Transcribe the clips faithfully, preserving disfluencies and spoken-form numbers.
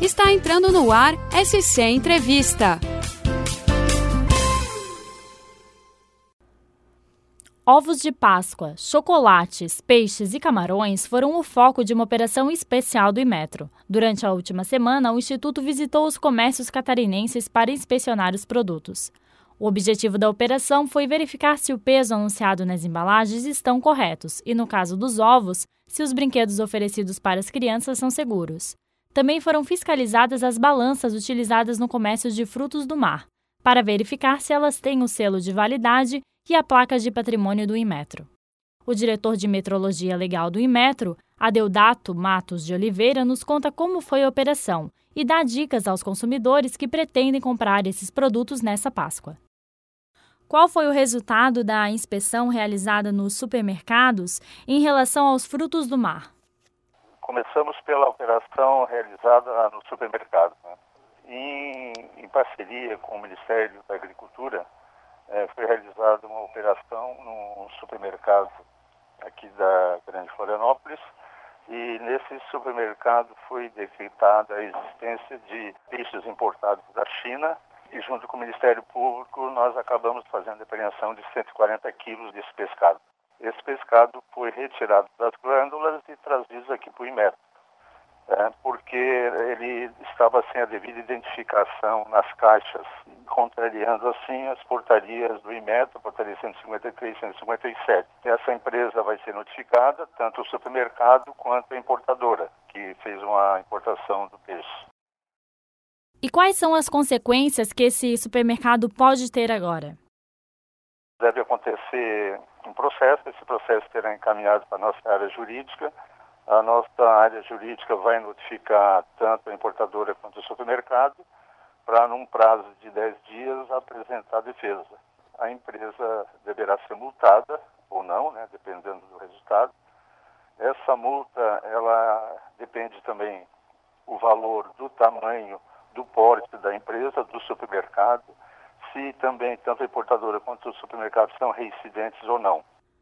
Está entrando no ar S C Entrevista. Ovos de Páscoa, chocolates, peixes e camarões foram o foco de uma operação especial do Inmetro. Durante a última semana, o Instituto visitou os comércios catarinenses para inspecionar os produtos. O objetivo da operação foi verificar se o peso anunciado nas embalagens estão corretos e, no caso dos ovos, se os brinquedos oferecidos para as crianças são seguros. Também foram fiscalizadas as balanças utilizadas no comércio de frutos do mar, para verificar se elas têm o selo de validade e a placa de patrimônio do Inmetro. O diretor de Metrologia Legal do Inmetro, Adeodato Matos de Oliveira, nos conta como foi a operação e dá dicas aos consumidores que pretendem comprar esses produtos nessa Páscoa. Qual foi o resultado da inspeção realizada nos supermercados em relação aos frutos do mar? Começamos pela operação realizada no supermercado, né? em, em parceria com o Ministério da Agricultura. É, foi realizada uma operação num supermercado aqui da Grande Florianópolis e nesse supermercado foi detectada a existência de peixes importados da China e junto com o Ministério Público nós acabamos fazendo a apreensão de cento e quarenta quilos desse pescado. Esse pescado foi retirado das glândulas e trazido aqui para o Inmetro. É, porque ele estava sem a devida identificação nas caixas, contrariando assim as portarias do Inmetro, portaria cento e cinquenta e três e cento e cinquenta e sete. Essa empresa vai ser notificada, tanto o supermercado quanto a importadora, que fez uma importação do peixe. E quais são as consequências que esse supermercado pode ter agora? Deve acontecer um processo, esse processo será encaminhado para a nossa área jurídica. A nossa área jurídica vai notificar tanto a importadora quanto o supermercado para, num prazo de dez dias, apresentar a defesa. A empresa deverá ser multada ou não, né, dependendo do resultado. Essa multa, ela depende também o valor do tamanho, do porte da empresa, do supermercado, se também tanto a importadora quanto o supermercado são reincidentes ou não.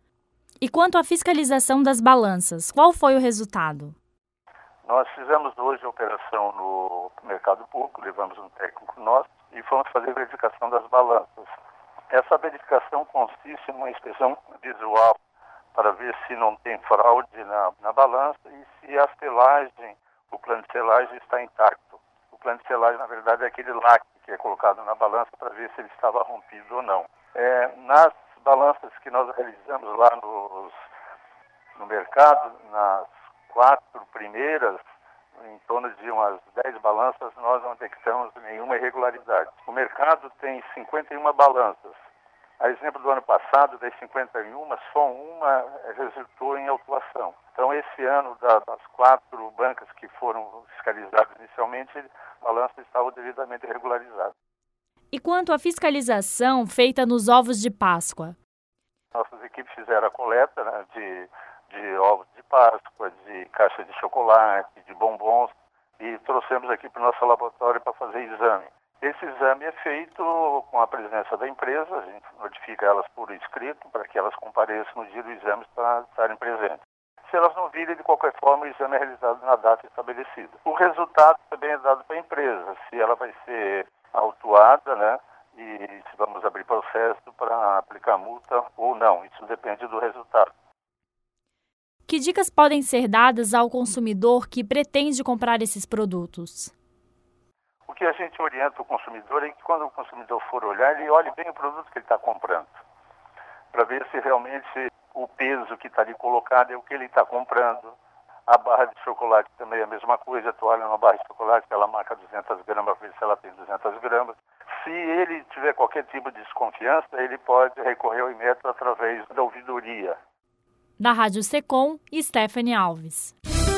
E quanto à fiscalização das balanças, qual foi o resultado? Nós fizemos hoje a operação no mercado público, levamos um técnico nosso e fomos fazer a verificação das balanças. Essa verificação consiste em uma inspeção visual para ver se não tem fraude na, na balança e se a selagem, o plano de selagem está intacto. O plano de selagem, na verdade, é aquele lacre que é colocado na balança para ver se ele estava rompido ou não. É, nas balanças que nós realizamos lá nos, no mercado, nas quatro primeiras, em torno de umas dez balanças, nós não detectamos nenhuma irregularidade. O mercado tem cinquenta e uma balanças. A exemplo do ano passado, das cinquenta e uma, só uma resultou em autuação. Então, esse ano, da, das quatro bancas que foram fiscalizadas inicialmente, a balança estava devidamente regularizada. E quanto à fiscalização feita nos ovos de Páscoa? Nossas equipes fizeram a coleta, né, de, de ovos de Páscoa, de caixa de chocolate, de bombons e trouxemos aqui para o nosso laboratório para fazer exame. Esse exame é feito com a presença da empresa, a gente notifica elas por escrito para que elas compareçam no dia do exame para estarem presentes. Se elas não virem, de qualquer forma, o exame é realizado na data estabelecida. O resultado também é dado para a empresa, se ela vai ser autuada, né, e se vamos abrir processo para aplicar multa ou não. Isso depende do resultado. Que dicas podem ser dadas ao consumidor que pretende comprar esses produtos? O que a gente orienta o consumidor é que quando o consumidor for olhar, ele olhe bem o produto que ele está comprando, para ver se realmente o peso que está ali colocado é o que ele está comprando. A barra de chocolate também é a mesma coisa, tu olha uma barra de chocolate, ela marca duzentas gramas, para ver se ela tem duzentas gramas. Se ele tiver qualquer tipo de desconfiança, ele pode recorrer ao Inmetro através da ouvidoria. Da Rádio Secom, Stephanie Alves.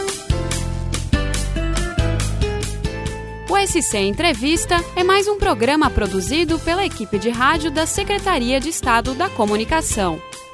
O S C Entrevista é mais um programa produzido pela equipe de rádio da Secretaria de Estado da Comunicação.